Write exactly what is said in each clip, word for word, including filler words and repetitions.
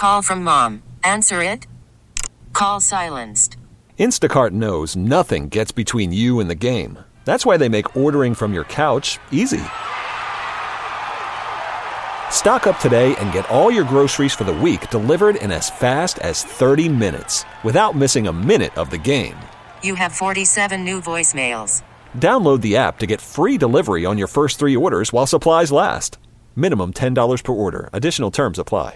Call from mom. Answer it. Call silenced. Instacart knows nothing gets between you and the game. That's why they make ordering from your couch easy. Stock up today and get all your groceries for the week delivered in as fast as thirty minutes without missing a minute of the game. You have forty-seven new voicemails. Download the app to get free delivery on your first three orders while supplies last. Minimum ten dollars per order. Additional terms apply.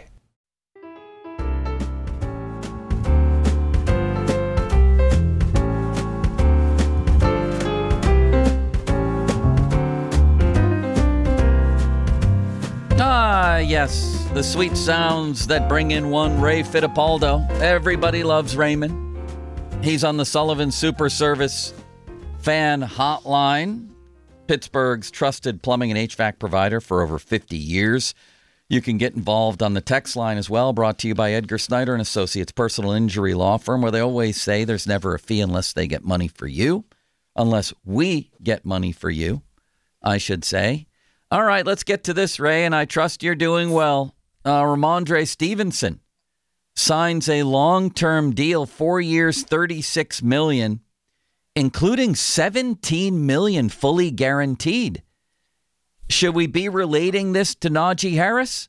Ah, yes, the sweet sounds that bring in one Ray Fittipaldo. Everybody loves Raymond. He's on the Sullivan Super Service fan hotline, Pittsburgh's trusted plumbing and H V A C provider for over fifty years. You can get involved on the text line as well, brought to you by Edgar Snyder and Associates Personal Injury Law Firm, where they always say there's never a fee unless they get money for you, unless we get money for you, I should say. All right, let's get to this, Ray, and I trust you're doing well. Uh, Ramondre Stevenson signs a long-term deal, four years, thirty-six million dollars, including seventeen million dollars fully guaranteed. Should we be relating this to Najee Harris?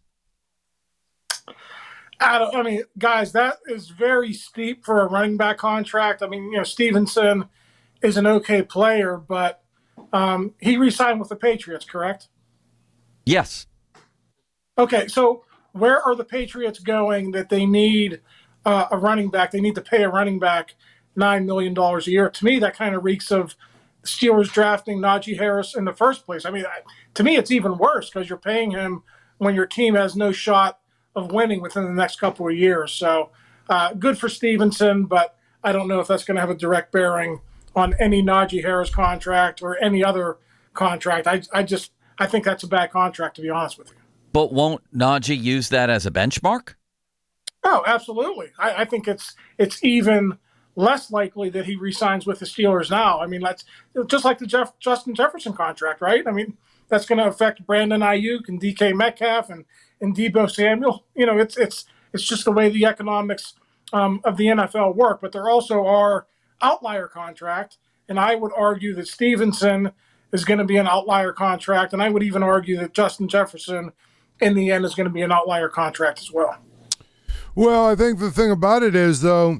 I, don't, I mean, guys, that is very steep for a running back contract. I mean, you know, Stevenson is an okay player, but um, he re-signed with the Patriots, correct? Yes. Okay, so where are the Patriots going that they need uh, a running back? They need to pay a running back nine million dollars a year. To me, that kind of reeks of the Steelers drafting Najee Harris in the first place. I mean, to me, it's even worse because you're paying him when your team has no shot of winning within the next couple of years. So uh, good for Stevenson, but I don't know if that's going to have a direct bearing on any Najee Harris contract or any other contract. I, I just I think that's a bad contract, to be honest with you. But won't Najee use that as a benchmark? Oh, absolutely. I, I think it's it's even less likely that he re-signs with the Steelers now. I mean, that's just like the Jeff, Justin Jefferson contract, right? I mean, that's going to affect Brandon Ayuk and D K Metcalf and, and Deebo Samuel. You know, it's it's it's just the way the economics um, of the N F L work. But there also are outlier contracts, and I would argue that Stevenson is going to be an outlier contract, and I would even argue that Justin Jefferson, in the end, is going to be an outlier contract as well. Well, I think the thing about it is, though,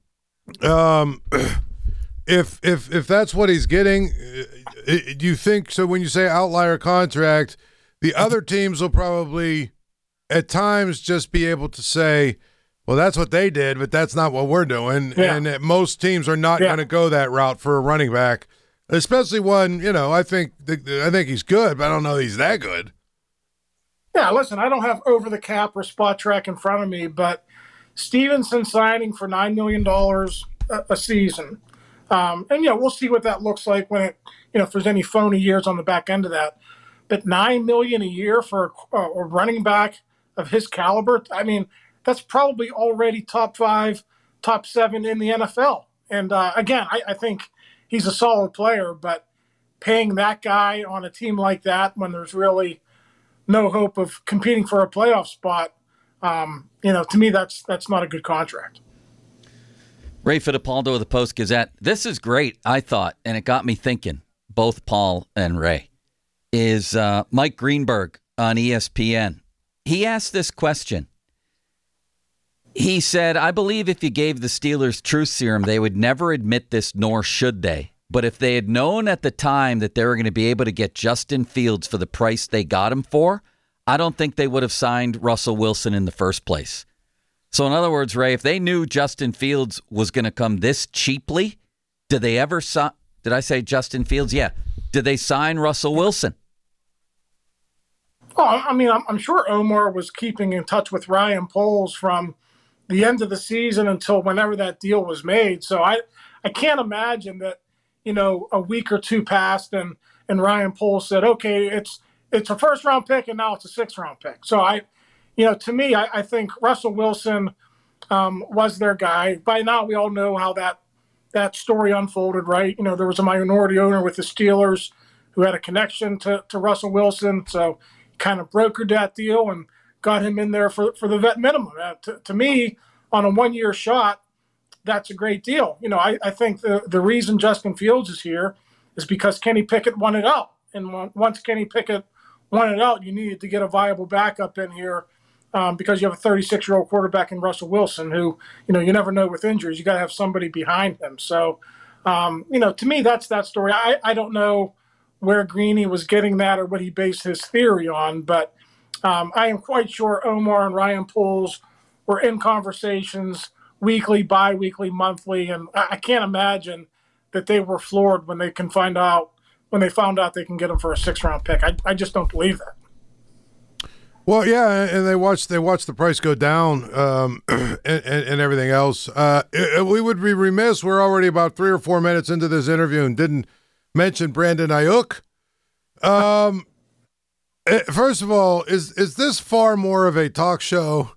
um, if if if that's what he's getting, do you think so? When you say outlier contract, the other teams will probably, at times, just be able to say, "Well, that's what they did, but that's not what we're doing," yeah. and that most teams are not yeah. going to go that route for a running back. Especially one, you know, I think I think he's good, but I don't know he's that good. Yeah, listen, I don't have over the cap or spot track in front of me, but Stevenson signing for nine million dollars a, a season. Um, and, you know, we'll see what that looks like when it, you know, if there's any phony years on the back end of that. But nine million dollars a year for a, a running back of his caliber, I mean, that's probably already top five, top seven in the N F L. And, uh, again, I, I think he's a solid player, but paying that guy on a team like that when there's really no hope of competing for a playoff spot, um, you know, to me, that's that's not a good contract. Ray Fittipaldo of the Post-Gazette. This is great, I thought, and it got me thinking, both Paul and Ray, is uh, Mike Greenberg on E S P N. He asked this question. He said, I believe if you gave the Steelers truth serum, they would never admit this, nor should they. But if they had known at the time that they were going to be able to get Justin Fields for the price they got him for, I don't think they would have signed Russell Wilson in the first place. So in other words, Ray, if they knew Justin Fields was going to come this cheaply, did they ever sign? Did I say Justin Fields? Yeah. Did they sign Russell Wilson? Well, I mean, I'm, I'm sure Omar was keeping in touch with Ryan Poles from the end of the season until whenever that deal was made. So I, I can't imagine that, you know, a week or two passed and, and Ryan Poles said, okay, it's it's a first round pick and now it's a sixth round pick. So I, you know, to me, I, I think Russell Wilson um, was their guy. By now, we all know how that that story unfolded, right? You know, there was a minority owner with the Steelers who had a connection to, to Russell Wilson. So he kind of brokered that deal and got him in there for, for the vet minimum. Uh, to, to me, on a one-year shot, that's a great deal. You know, I, I think the, the reason Justin Fields is here is because Kenny Pickett won it out. And once Kenny Pickett won it out, you needed to get a viable backup in here um, because you have a thirty-six-year-old quarterback in Russell Wilson who, you know, you never know with injuries. You got to have somebody behind him. So, um, you know, to me, that's that story. I, I don't know where Greeny was getting that or what he based his theory on, but um, I am quite sure Omar and Ryan Poles were in conversations weekly, bi-weekly, monthly, and I, I can't imagine that they were floored when they can find out when they found out they can get him for a six-round pick. I, I just don't believe that. Well, yeah, and they watched they watched the price go down um, and, and, and everything else. Uh, it, we would be remiss. We're already about three or four minutes into this interview and didn't mention Brandon Ayuk. Um, first of all, is is this far more of a talk show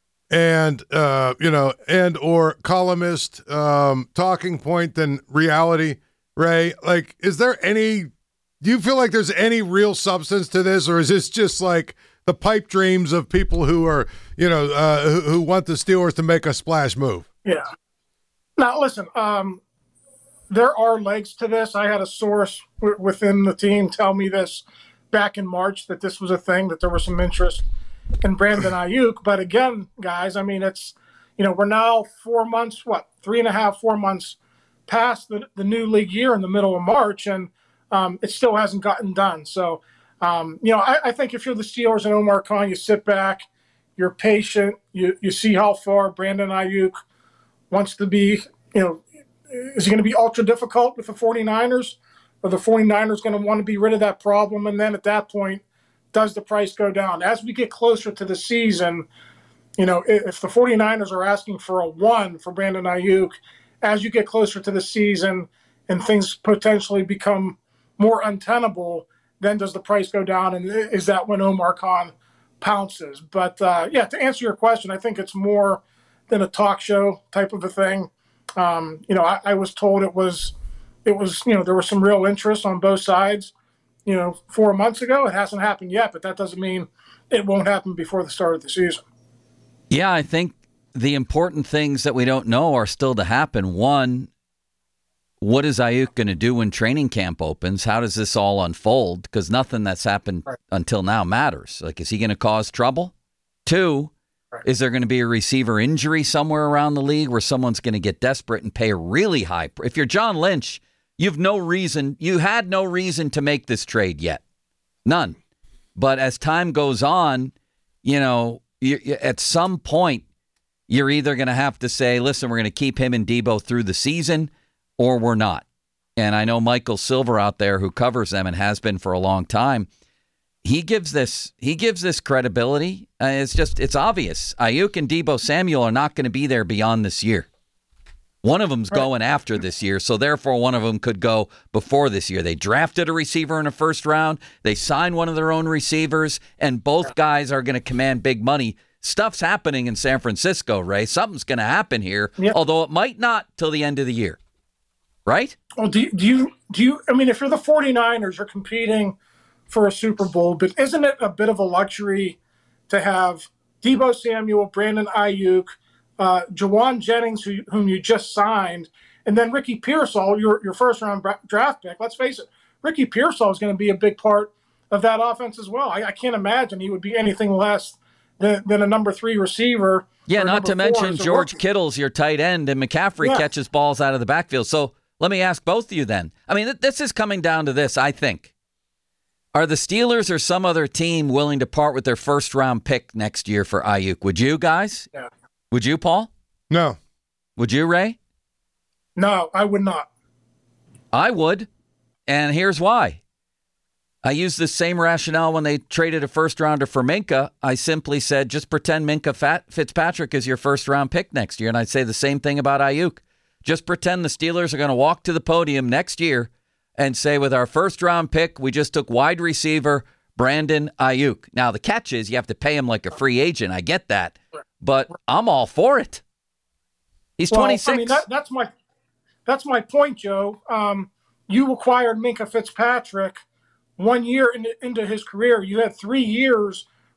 and uh, you know and or columnist um, talking point than reality? Ray, like, is there any, do you feel like there's any real substance to this, or is this just like the pipe dreams of people who are, you know, uh, who, who want the Steelers to make a splash move? Yeah. Now, listen, um, there are legs to this. I had a source w- within the team tell me this back in March, that this was a thing, that there was some interest in Brandon Ayuk. But again, guys, I mean, it's, you know, we're now four months, what, three and a half, four months past the, the new league year in the middle of March, and um, it still hasn't gotten done. So, um, you know, I, I think if you're the Steelers and Omar Khan, you sit back, you're patient, you, you see how far Brandon Ayuk wants to be. You know, is he going to be ultra difficult with the 49ers? Or the 49ers going to want to be rid of that problem? And then at that point, does the price go down? As we get closer to the season, you know, if the 49ers are asking for a one for Brandon Ayuk, as you get closer to the season and things potentially become more untenable, then does the price go down? And is that when Omar Khan pounces? But, uh, yeah, to answer your question, I think it's more than a talk show type of a thing. Um, you know, I, I was told it was, it was, you know, there was some real interest on both sides, you know, four months ago. It hasn't happened yet, but that doesn't mean it won't happen before the start of the season. Yeah, I think the important things that we don't know are still to happen. One, what is Ayuk going to do when training camp opens? How does this all unfold? Because nothing that's happened right. until now matters. Like, is he going to cause trouble? Two, right. is there going to be a receiver injury somewhere around the league where someone's going to get desperate and pay a really high? If you're John Lynch, you've no reason, you had no reason to make this trade yet. None. But as time goes on, you know, you, you, at some point, you're either going to have to say, listen, we're going to keep him and Debo through the season, or we're not. And I know Michael Silver out there who covers them and has been for a long time. He gives this he gives this credibility. Uh, it's just, it's obvious. Ayuk and Debo Samuel are not going to be there beyond this year. One of them's right. going after this year, so therefore one of them could go before this year. They drafted a receiver in the first round. They signed one of their own receivers, and both guys are going to command big money. Stuff's happening in San Francisco, Ray. Something's going to happen here, yep. although it might not till the end of the year. Right? Well, do you, do you, do you, I mean, if you're the 49ers, you're competing for a Super Bowl, but isn't it a bit of a luxury to have Debo Samuel, Brandon Ayuk, uh, Jawan Jennings, who, whom you just signed, and then Ricky Pearsall, your, your first round draft pick? Let's face it, Ricky Pearsall is going to be a big part of that offense as well. I, I can't imagine he would be anything less Than, than a number three receiver. Yeah, not to mention George Kittle's your tight end, and McCaffrey yeah. catches balls out of the backfield. So let me ask both of you then. I mean, th- this is coming down to this, I think. Are the Steelers or some other team willing to part with their first-round pick next year for Ayuk? Would you, guys? Yeah. Would you, Paul? No. Would you, Ray? No, I would not. I would, and here's why. I used the same rationale when they traded a first-rounder for Minka. I simply said, just pretend Minka Fitzpatrick is your first-round pick next year. And I'd say the same thing about Ayuk. Just pretend the Steelers are going to walk to the podium next year and say, with our first-round pick, we just took wide receiver Brandon Ayuk. Now, the catch is you have to pay him like a free agent. I get that. But I'm all for it. He's well, twenty-six. I mean, that, that's, my, that's my point, Joe. Um, you acquired Minka Fitzpatrick one year in, into his career. You had three years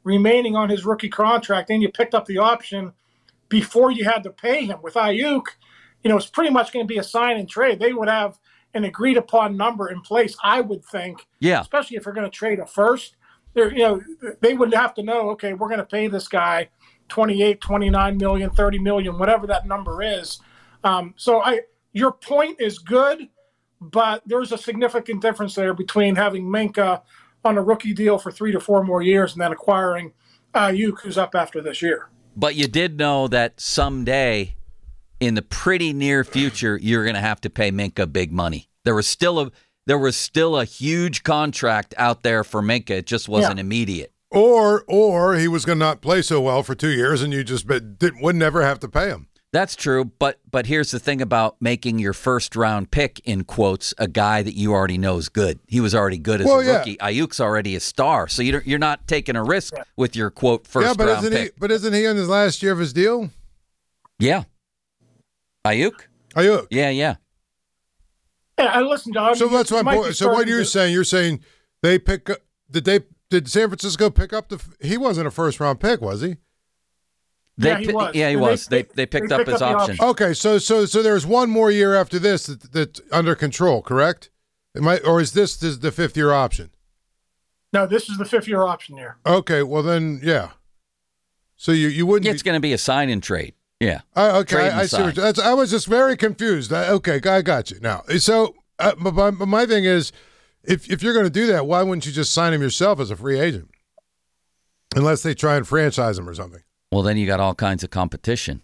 remaining on his rookie contract, and you picked up the option before you had to pay him. With Ayuk, you know, it's pretty much going to be a sign and trade. They would have an agreed upon number in place, I would think. Yeah. Especially if you're going to trade a first. They're, you know, they would have to know, okay, we're going to pay this guy twenty-eight, twenty-nine million, thirty million, whatever that number is. Um, so I, your point is good, but there's a significant difference there between having Minkah on a rookie deal for three to four more years and then acquiring Ayuk, who's up after this year. But you did know that someday, in the pretty near future, you're going to have to pay Minkah big money. There was still a there was still a huge contract out there for Minkah. It just wasn't yeah. immediate. Or or he was going to not play so well for two years, and you just didn't, would never have to pay him. That's true, but but here's the thing about making your first round pick, in quotes, a guy that you already know is good. He was already good as well, a rookie. Yeah. Ayuk's already a star, so you don't, you're not taking a risk yeah. with your quote first yeah, but round isn't pick. He, but isn't he in his last year of his deal? Yeah, Ayuk. Ayuk. Yeah, yeah. Yeah, and listen, John. So that's my point. So what you're to... saying? You're saying they pick. Did they? Did San Francisco pick up the? He wasn't a first round pick, was he? They, yeah, he was. Yeah, he and was. They they, they picked they up picked his up option. option. Okay, so so so there's one more year after this that, that's under control, correct? It might, or is this, this the fifth year option? No, this is the fifth year option year. Okay, well then, yeah. So you you wouldn't. It's be, going to be a sign and trade. Yeah. I, okay, I, I see. What, that's, I was just very confused. I, okay, I got you now. So, uh, but, my, but my thing is, if if you're going to do that, why wouldn't you just sign him yourself as a free agent? Unless they try and franchise him or something. Well, then you got all kinds of competition.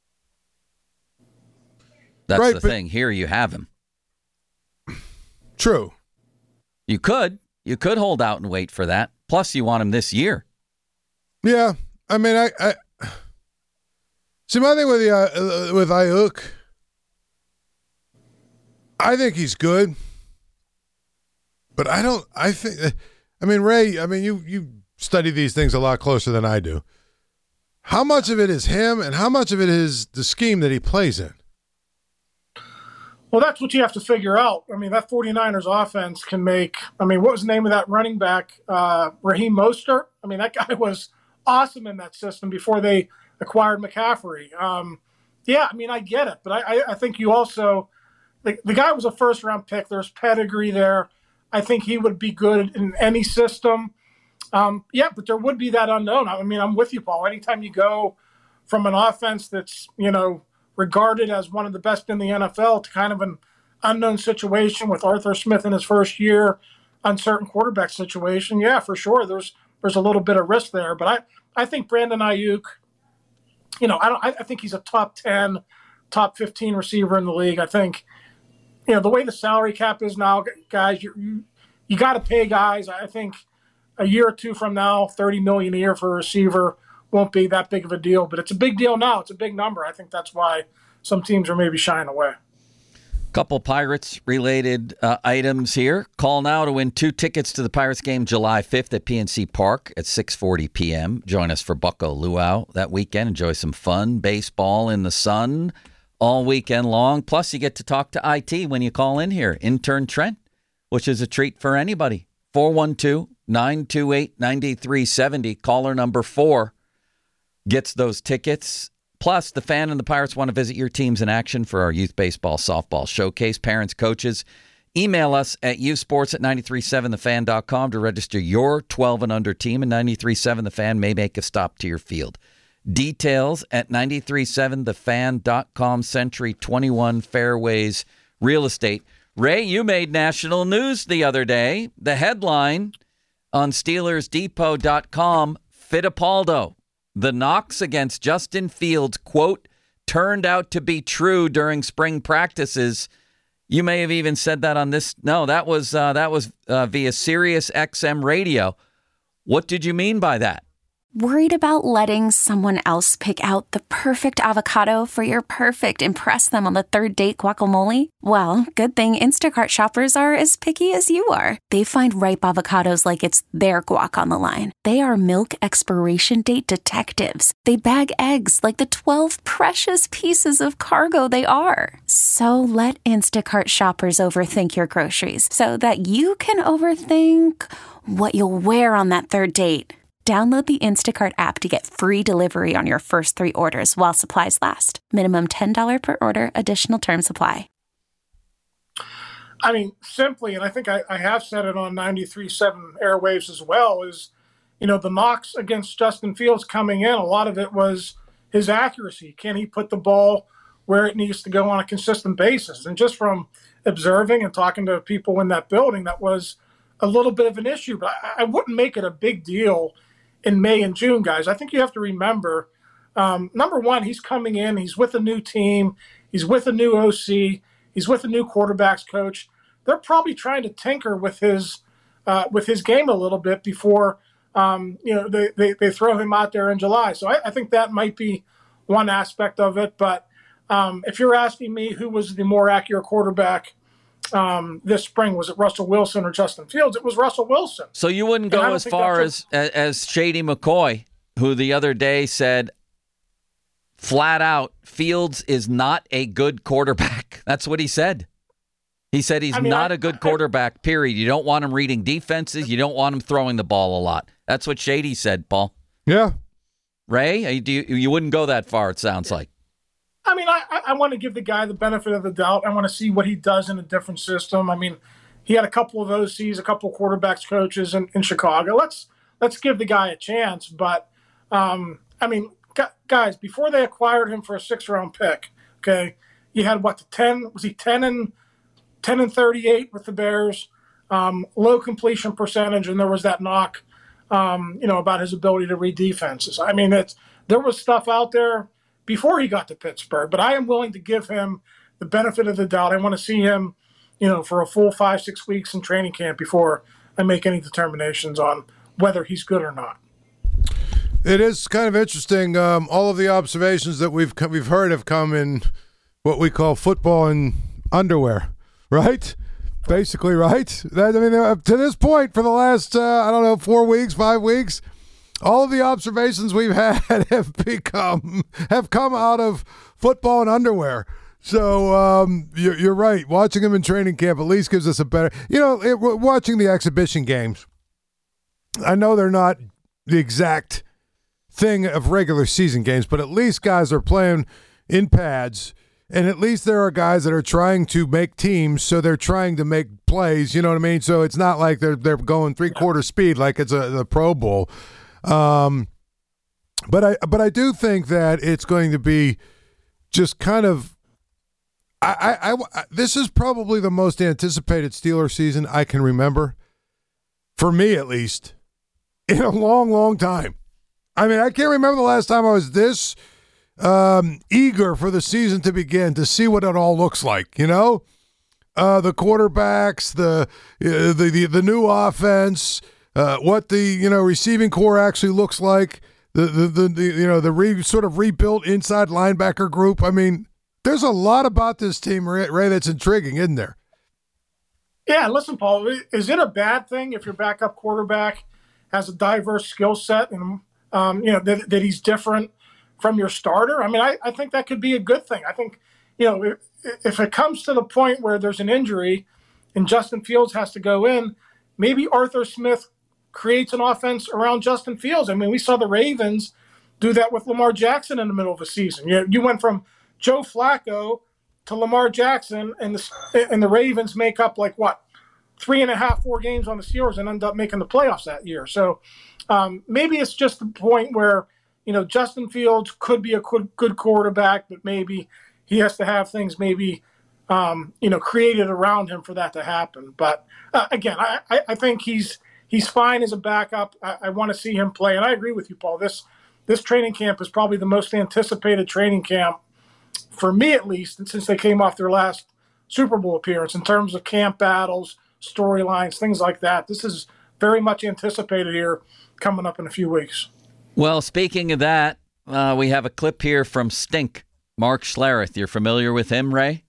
That's right, the but, thing. Here you have him. True. You could. You could hold out and wait for that. Plus, you want him this year. Yeah. I mean, I... I see, my thing with, the, uh, with Ayuk, I think he's good. But I don't... I think... I mean, Ray, I mean, you, you study these things a lot closer than I do. How much of it is him and how much of it is the scheme that he plays in? Well, that's what you have to figure out. I mean, that 49ers offense can make, I mean, what was the name of that running back? Uh, Raheem Mostert? I mean, that guy was awesome in that system before they acquired McCaffrey. Um, yeah, I mean, I get it. But I, I think you also, the, the guy was a first-round pick. There's pedigree there. I think he would be good in any system. Um, yeah, but there would be that unknown. I mean, I'm with you, Paul. Anytime you go from an offense that's, you know, regarded as one of the best in the N F L to kind of an unknown situation with Arthur Smith in his first year, uncertain quarterback situation, yeah, for sure, there's there's a little bit of risk there. But I, I think Brandon Ayuk, you know, I don't. I, I think he's a top ten, top fifteen receiver in the league. I think, you know, the way the salary cap is now, guys, you you, you got to pay guys. I think a year or two from now, thirty million dollars a year for a receiver won't be that big of a deal, but it's a big deal now. It's a big number. I think that's why some teams are maybe shying away. Couple Pirates-related uh, items here. Call now to win two tickets to the Pirates game July fifth at P N C Park at six forty p.m. Join us for Bucko Luau that weekend. Enjoy some fun, baseball in the sun all weekend long. Plus, you get to talk to I T when you call in here. Intern Trent, which is a treat for anybody. four one two, nine two eight, nine three seven zero. Caller number four gets those tickets. Plus, the Fan and the Pirates want to visit your teams in action for our youth baseball, softball showcase. Parents, coaches, email us at youthsports at nine three seven the fan dot com to register your twelve and under team, and nine three seven The Fan may make a stop to your field. Details at nine three seven the fan dot com. Century twenty-one Fairways Real Estate. Ray, you made national news the other day. The headline on Steelers Depot dot com, Fittipaldo. The knocks against Justin Fields, quote, turned out to be true during spring practices. You may have even said that on this. No, that was uh, that was uh, via Sirius X M radio. What did you mean by that? Worried about letting someone else pick out the perfect avocado for your perfect impress them on the third date guacamole? Well, good thing Instacart shoppers are as picky as you are. They find ripe avocados like it's their guac on the line. They are milk expiration date detectives. They bag eggs like the twelve precious pieces of cargo they are. So let Instacart shoppers overthink your groceries so that you can overthink what you'll wear on that third date. Download the Instacart app to get free delivery on your first three orders while supplies last. Minimum ten dollars per order. Additional terms apply. I mean, simply, and I think I, I have said it on ninety-three point seven airwaves as well, is, you know, the knocks against Justin Fields coming in, a lot of it was his accuracy. Can he put the ball where it needs to go on a consistent basis? And just from observing and talking to people in that building, that was a little bit of an issue. But I, I wouldn't make it a big deal in May and June, guys. I think you have to remember, um, number one, he's coming in, he's with a new team, he's with a new O C, he's with a new quarterbacks coach. They're probably trying to tinker with his uh, with his game a little bit before um, you know they, they, they throw him out there in July. So I, I think that might be one aspect of it. But um, if you're asking me who was the more accurate quarterback um, this spring, was it Russell Wilson or Justin Fields? It was Russell Wilson. So you wouldn't go as far as, as as Shady McCoy, who the other day said flat out, Fields is not a good quarterback. That's what he said. He said he's I mean, not I, a good quarterback, period. You don't want him reading defenses. You don't want him throwing the ball a lot. That's what Shady said, Paul. Yeah. Ray, do you, you wouldn't go that far, it sounds like. I mean, I, I want to give the guy the benefit of the doubt. I want to see what he does in a different system. I mean, he had a couple of O Cs, a couple of quarterbacks coaches in, in Chicago. Let's let's give the guy a chance. But, um, I mean, guys, before they acquired him for a six-round pick, okay, you had, what, the ten? Was he ten and ten and thirty-eight with the Bears, um, low completion percentage, and there was that knock, um, you know, about his ability to read defenses. I mean, it's there was stuff out there before he got to Pittsburgh, but I am willing to give him the benefit of the doubt. I want to see him, you know, for a full five, six weeks in training camp before I make any determinations on whether he's good or not. It is kind of interesting. Um, all of the observations that we've we've heard have come in what we call football in underwear. Right? Basically, right? That, I mean, to this point, for the last, uh, I don't know, four weeks, five weeks, all of the observations we've had have become, have come out of football and underwear. So um, you're, you're right. Watching him in training camp at least gives us a better, you know, it, watching the exhibition games, I know they're not the exact thing of regular season games, but at least guys are playing in pads. And at least there are guys that are trying to make teams, so they're trying to make plays. You know what I mean? So it's not like they're they're going three quarter speed like it's a the Pro Bowl. Um, but I but I do think that it's going to be just kind of. I, I, I this is probably the most anticipated Steelers season I can remember, for me at least, in a long, long time. I mean, I can't remember the last time I was this. Um, eager for the season to begin to see what it all looks like, you know, uh, the quarterbacks, the, uh, the the the new offense, uh, what the you know receiving core actually looks like, the the, the, the you know the re, sort of rebuilt inside linebacker group. I mean, there's a lot about this team, Ray, Ray, that's intriguing, isn't there? Yeah, listen, Paul, is it a bad thing if your backup quarterback has a diverse skill set and um, you know that, that he's different from your starter? I mean, I, I think that could be a good thing. I think, you know, if, if it comes to the point where there's an injury and Justin Fields has to go in, maybe Arthur Smith creates an offense around Justin Fields. I mean, we saw the Ravens do that with Lamar Jackson in the middle of the season. You, you went from Joe Flacco to Lamar Jackson, and the, and the Ravens make up like, what, three and a half, four games on the Steelers and end up making the playoffs that year. So um, maybe it's just the point where, you know, Justin Fields could be a good, good quarterback, but maybe he has to have things maybe, um, you know, created around him for that to happen. But uh, again, I, I think he's he's fine as a backup. I, I want to see him play, and I agree with you, Paul. This this training camp is probably the most anticipated training camp for me, at least, since they came off their last Super Bowl appearance in terms of camp battles, storylines, things like that. This is very much anticipated here coming up in a few weeks. Well, speaking of that, uh, we have a clip here from Stink, Mark Schlereth. You're familiar with him, Ray?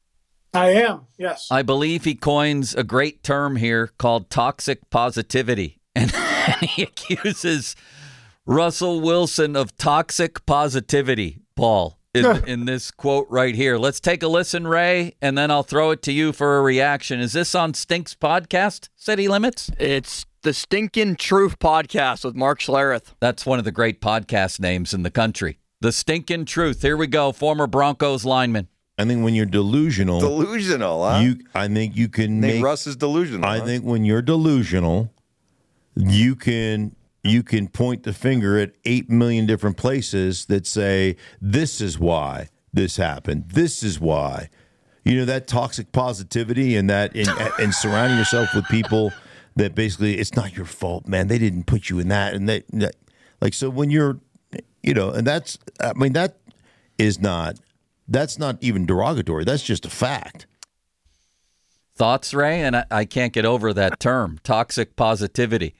I am, yes. I believe he coins a great term here called toxic positivity. And, and he accuses Russell Wilson of toxic positivity, Paul, in, in this quote right here. Let's take a listen, Ray, and then I'll throw it to you for a reaction. Is this on Stink's podcast, City Limits? It's The Stinkin' Truth Podcast with Mark Schlereth. That's one of the great podcast names in the country. The Stinkin' Truth. Here we go. Former Broncos lineman. I think when you're delusional, delusional, huh? You, I think you can I think make. Russ is delusional. I huh? think when you're delusional, you can you can point the finger at eight million different places that say this is why this happened. This is why, you know, that toxic positivity and that and, and surrounding yourself with people that basically it's not your fault, man. They didn't put you in that and that, that like so when you're, you know, and that's I mean that is not. That's not even derogatory. That's just a fact. Thoughts, Ray? And I, I can't get over that term, toxic positivity.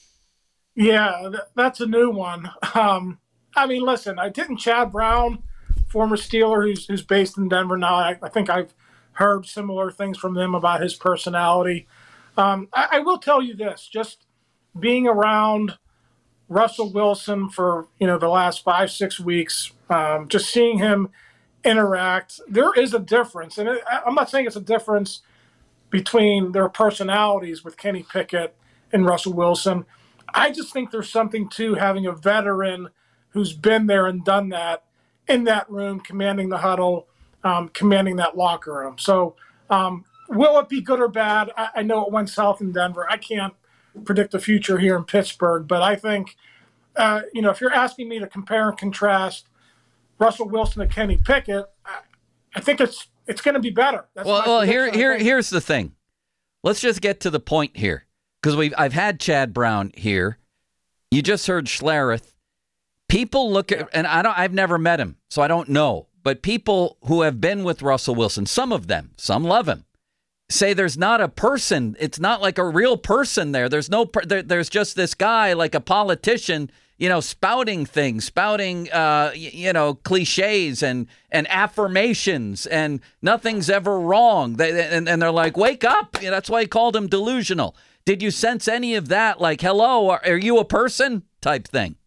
Yeah, th- that's a new one. Um, I mean, listen, I didn't Chad Brown, former Steeler who's, who's based in Denver now, I, I think I've heard similar things from him about his personality. Um, I, I will tell you this, just being around Russell Wilson for, you know, the last five, six weeks, um, just seeing him interact, there is a difference. And it, I'm not saying it's a difference between their personalities with Kenny Pickett and Russell Wilson. I just think there's something to having a veteran who's been there and done that in that room, commanding the huddle, um, commanding that locker room. So um, will it be good or bad? I, I know it went south in Denver. I can't predict the future here in Pittsburgh, but I think, uh, you know, if you're asking me to compare and contrast Russell Wilson and Kenny Pickett, I, I think it's it's going to be better. That's well, well here prediction, here here's the thing. Let's just get to the point here, because we've I've had Chad Brown here. You just heard Schlereth. People look at, and I don't. I've never met him, so I don't know. But people who have been with Russell Wilson, some of them, some love him, say there's not a person. It's not like a real person there. There's no. There, there's just this guy, like a politician, you know, spouting things, spouting, uh, y- you know, cliches and and affirmations, and nothing's ever wrong. They, and, and they're like, wake up. You know, that's why he called him delusional. Did you sense any of that? Like, hello, are, are you a person type thing?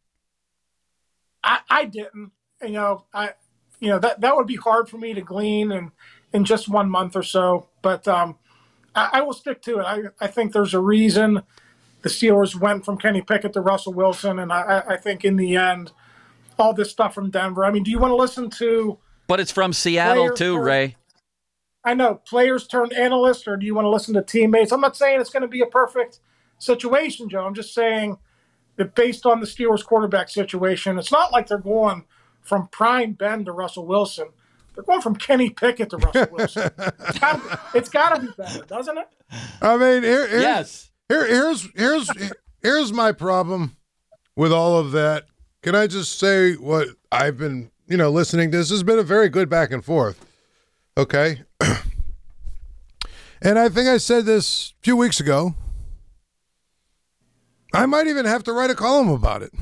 I, I didn't. You know, I, you know that that would be hard for me to glean in, in just one month or so. But um, I, I will stick to it. I, I think there's a reason the Steelers went from Kenny Pickett to Russell Wilson, and I, I think in the end, all this stuff from Denver. I mean, do you want to listen to? But it's from Seattle too, turn, Ray. I know, players turned analysts, or do you want to listen to teammates? I'm not saying it's going to be a perfect situation, Joe. I'm just saying that based on the Steelers quarterback situation, it's not like they're going from prime Ben to Russell Wilson. They're going from Kenny Pickett to Russell Wilson. It's got to be better, doesn't it? I mean, here, here, Yes. Here, here's here's here's my problem with all of that. Can I just say what I've been, you know, listening to? This has been a very good back and forth. Okay, and I think I said this a few weeks ago. I might even have to write a column about it.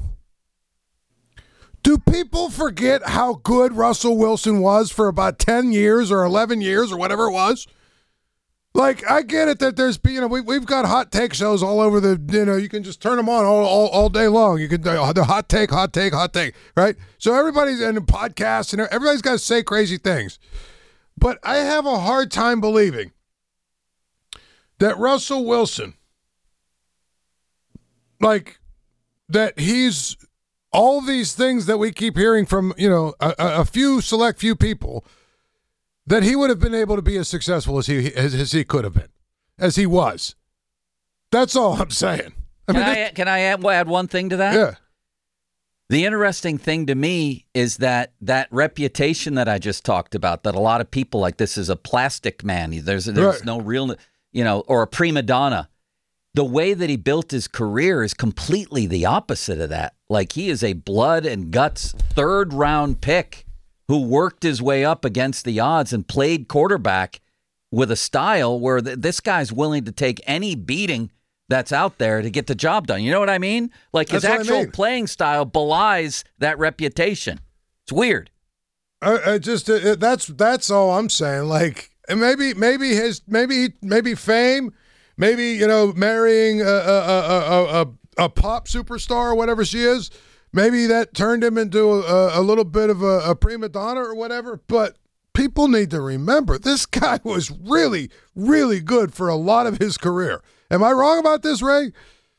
Do people forget how good Russell Wilson was for about ten years or eleven years or whatever it was? Like, I get it that there's, you know, we, we've got hot take shows all over the, you know, you can just turn them on all, all, all day long. You can, the hot take, hot take, hot take, right? So everybody's in podcasts and everybody's got to say crazy things. But I have a hard time believing that Russell Wilson, like, that he's all these things that we keep hearing from, you know, a, a few select few people, that he would have been able to be as successful as he as, as he could have been, as he was. That's all I'm saying. I Can mean, I, it, can I add, add one thing to that? yeah. The interesting thing to me is that that reputation that I just talked about, that a lot of people like, this is a plastic man. There's there's Right. no real, you know, or a prima donna. The way that he built his career is completely the opposite of that. Like, he is a blood and guts third round pick who worked his way up against the odds and played quarterback with a style where th- this guy's willing to take any beating that's out there to get the job done. You know what I mean? Like, his That's what I actual mean. playing style belies that reputation. It's weird. I, I just uh, that's that's all I'm saying. Like, and maybe maybe his maybe maybe fame, maybe, you know, marrying a a a a, a, a pop superstar or whatever she is. Maybe that turned him into a, a little bit of a, a prima donna or whatever. But people need to remember, this guy was really, really good for a lot of his career. Am I wrong about this, Ray?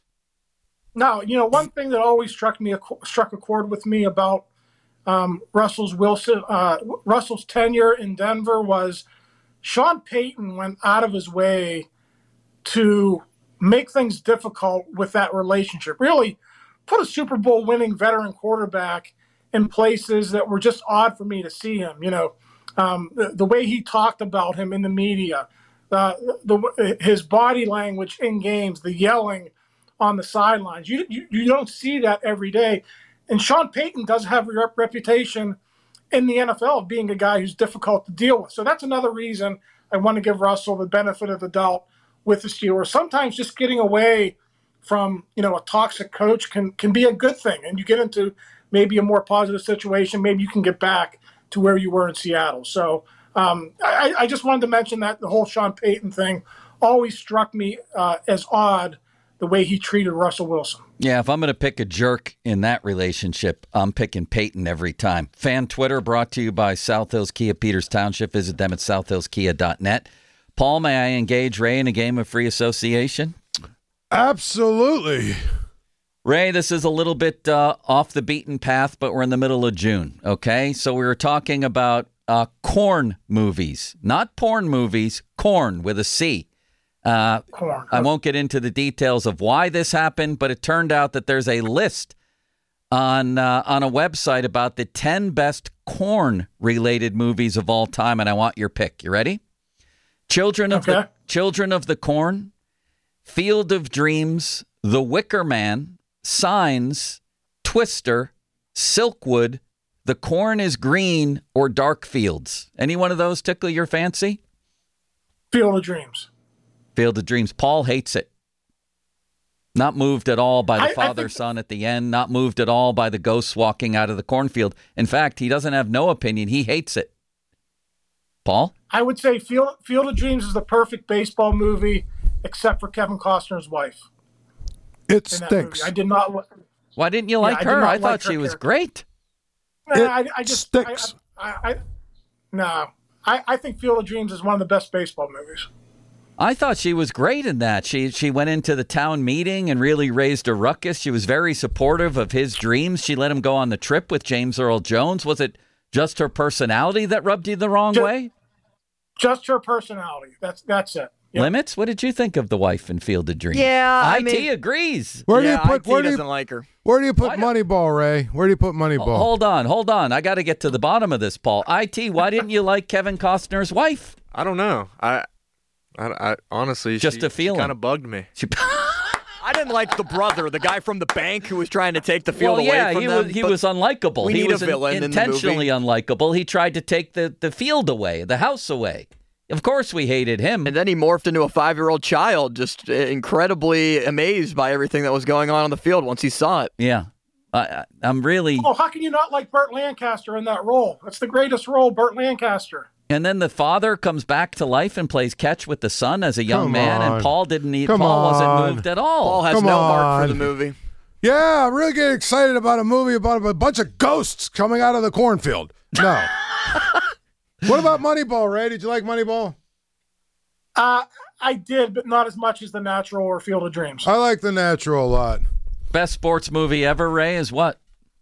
No, you know, one thing that always struck me, struck a chord with me about um, Russell's Wilson, uh, Russell's tenure in Denver was Sean Payton went out of his way to make things difficult with that relationship. Really put a Super Bowl winning veteran quarterback in places that were just odd for me to see him. You know, um, the, the way he talked about him in the media, uh, the his body language in games, the yelling on the sidelines. You, you you don't see that every day. And Sean Payton does have a rep- reputation in the N F L of being a guy who's difficult to deal with. So that's another reason I want to give Russell the benefit of the doubt with the Steelers. Sometimes just getting away from, you know, a toxic coach can can be a good thing. And you get into maybe a more positive situation. Maybe you can get back to where you were in Seattle. So um, I, I just wanted to mention that the whole Sean Payton thing always struck me uh, as odd, the way he treated Russell Wilson. Yeah, if I'm going to pick a jerk in that relationship, I'm picking Peyton every time. Fan Twitter brought to you by South Hills Kia Peters Township. Visit them at south hills kia dot net. Paul, may I engage Ray in a game of free association? Absolutely. Ray, this is a little bit uh, off the beaten path, but we're in the middle of June, okay? So we were talking about uh, corn movies, not porn movies, corn with a C. Uh, I won't get into the details of why this happened, but it turned out that there's a list on uh, on a website about the ten best corn-related movies of all time, and I want your pick. You ready? Children of okay. the Children of the Corn, Field of Dreams, The Wicker Man, Signs, Twister, Silkwood, The Corn is Green, or Dark Fields. Any one of those tickle your fancy? Field of Dreams. Field of Dreams. Paul hates it. Not moved at all by the I, father-son I think... at the end. Not moved at all by the ghosts walking out of the cornfield. In fact, he doesn't have no opinion. He hates it. Paul? I would say Field, Field of Dreams is the perfect baseball movie, except for Kevin Costner's wife. It stinks. I did not. Why didn't you like yeah, her? I, I like thought her she was character. great. No, It I, I just stinks. I, I, I, no, I, I think Field of Dreams is one of the best baseball movies. I thought she was great in that. She she went into the town meeting and really raised a ruckus. She was very supportive of his dreams. She let him go on the trip with James Earl Jones. Was it just her personality that rubbed you the wrong just, way? Just her personality. That's that's it. Yep. Limits? What did you think of the wife in Field of Dreams? Yeah, I I T mean- agrees. Where do yeah, you put? I T Where do doesn't you? like her. Where do you put Why do- Moneyball, Ray? Where do you put Moneyball? Hold on, hold on. I got to get to the bottom of this, Paul. I T, why didn't you like Kevin Costner's wife? I don't know. I, I, I honestly Just she, a feeling. kind of bugged me. She- I didn't like the brother, the guy from the bank who was trying to take the field well, away yeah, from he them. was he but was unlikable. we he need a was in- villain in the intentionally movie. unlikable. He tried to take the, the field away, the house away. Of course, we hated him. And then he morphed into a five-year-old child, just incredibly amazed by everything that was going on on the field once he saw it. Yeah, I, I, I'm really. Oh, how can you not like Burt Lancaster in that role? That's the greatest role, Burt Lancaster. And then the father comes back to life and plays catch with the son as a young Come man, on. and Paul didn't. Need, Come Paul on. wasn't moved at all. Paul has Come no mark on. for the movie. Yeah, I'm really getting excited about a movie about a bunch of ghosts coming out of the cornfield. No. What about Moneyball, Ray? Did you like Moneyball? Uh, I did, but not as much as The Natural or Field of Dreams. I like The Natural a lot. Best sports movie ever, Ray, is what?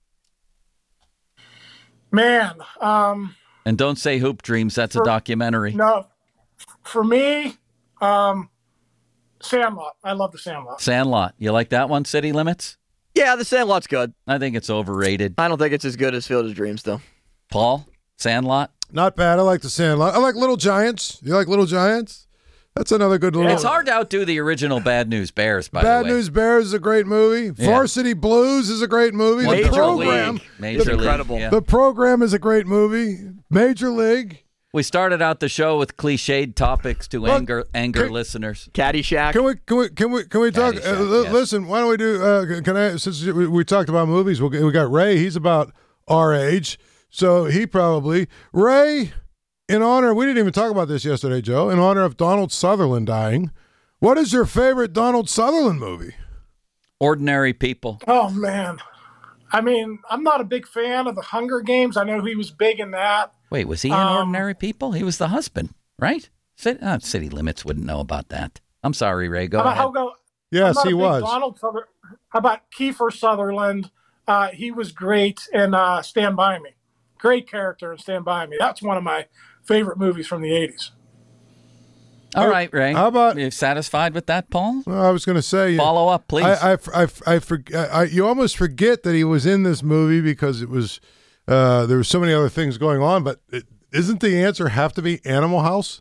Man, um, And don't say Hoop Dreams. That's a For- documentary. no, for me, um, Sandlot. I love The Sandlot. Sandlot. You like that one, City Limits? Yeah, The Sandlot's good. I think it's overrated. I don't think it's as good as Field of Dreams, though. Paul? Sandlot? Not bad. I like The Sandlot. I like Little Giants. You like Little Giants? That's another good little. It's hard to outdo the original Bad News Bears, by Bad the way. News Bears is a great movie. Yeah. Varsity Blues is a great movie. Major the program, League. Major League. incredible. Yeah. the program is a great movie. Major League. We started out the show with cliched topics to Well, anger anger can- listeners. Caddyshack. Can we can we can we can we talk? Uh, Caddyshack, li- yes. Listen, why don't we do? Uh, can I? Since we, we talked about movies, we we got Ray. He's about our age, so he probably Ray. In honor, we didn't even talk about this yesterday, Joe. In honor of Donald Sutherland dying, what is your favorite Donald Sutherland movie? Ordinary People. Oh man, I mean, I'm not a big fan of the Hunger Games. I know he was big in that. Wait, was he in Um, Ordinary People? He was the husband, right? City, uh, City Limits wouldn't know about that. I'm sorry, Ray. Go How about, ahead. how go, Yes, I'm not he a big was. Donald Sutherland. How about Kiefer Sutherland? Uh, he was great in uh, Stand By Me. Great character in Stand By Me. That's one of my favorite movies from the eighties. All right, Ray. How about- you satisfied with that, Paul? Well, I was going to say. Follow up, please. I, I, I, I, forg- I, you almost forget that he was in this movie because it was uh, there were so many other things going on. But it, isn't the answer have to be Animal House?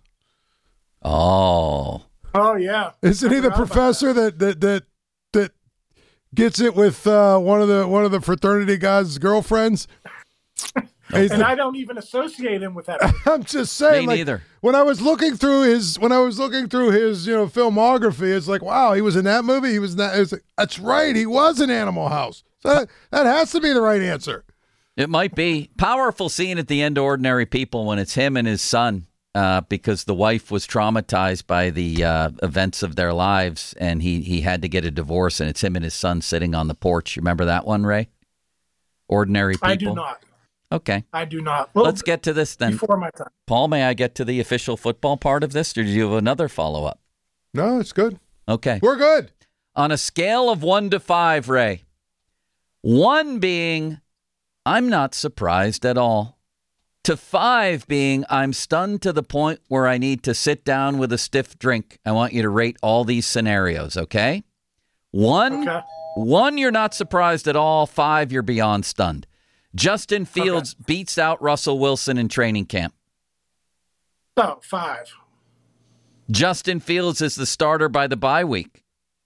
Oh. Oh, yeah. Isn't he the professor that that that that gets it with uh, one of the one of the fraternity guys' girlfriends? He's And the- I don't even associate him with that. I'm just saying. Me like, neither. When I was looking through his when I was looking through his you know filmography, it's like, wow, he was in that movie. He was in that. It's like, that's right. He was in Animal House. So that, that has to be the right answer. It might be. Powerful scene at the end of Ordinary People when it's him and his son uh, because the wife was traumatized by the uh, events of their lives and he, he had to get a divorce and it's him and his son sitting on the porch. You remember that one, Ray? Ordinary People? I do not. Okay. I do not. Well, Let's get to this then. before my time. Paul, may I get to the official football part of this or do you have another follow-up? No, it's good. Okay. We're good. On a scale of one to five, Ray, one being I'm not surprised at all, to five being I'm stunned to the point where I need to sit down with a stiff drink. I want you to rate all these scenarios, okay? One, Okay. one you're not surprised at all. Five, you're beyond stunned. Justin Fields beats out Russell Wilson in training camp. So, five. Justin Fields is the starter by the bye week.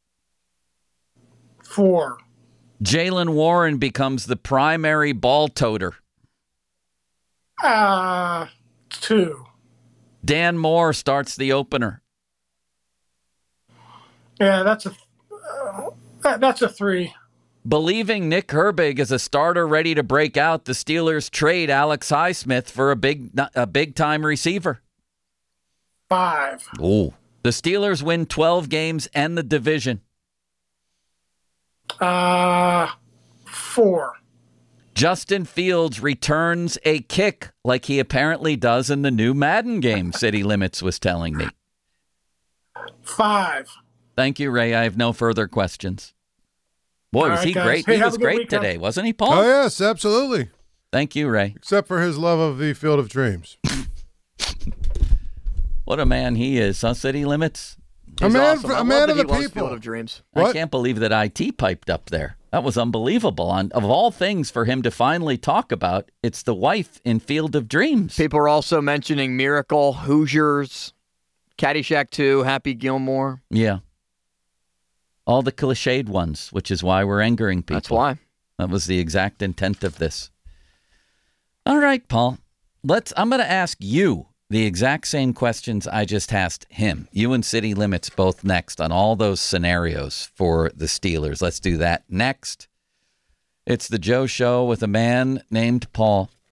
Four. Jaylen Warren becomes the primary ball toter. Uh, two. Dan Moore starts the opener. Yeah, that's a uh, that, that's a three. Believing Nick Herbig is a starter ready to break out, the Steelers trade Alex Highsmith for a big a big time receiver. Five. Ooh. The Steelers win twelve games and the division. Uh, four. Justin Fields returns a kick like he apparently does in the new Madden game, City Limits was telling me. Five. Thank you, Ray. I have no further questions. Boy, All was right, he guys. great. Hey, he have was a good great weekend. today, wasn't he, Paul? Oh yes, absolutely. Thank you, Ray. Except for his love of the Field of Dreams. What a man he is, huh, City Limits? A He's man, awesome. for, I a love man that of he the loves people. Field of Dreams. I What? can't believe that I T piped up there. That was unbelievable. On of all things for him to finally talk about, it's the wife in Field of Dreams. People are also mentioning Miracle, Hoosiers, Caddyshack two, Happy Gilmore. Yeah. All the cliched ones, which is why we're angering people. That's why. That was the exact intent of this. All right, Paul. Let's. I'm going to ask you the exact same questions I just asked him. You and City Limits both next on all those scenarios for the Steelers. Let's do that next. It's the Joe Show with a man named Paul.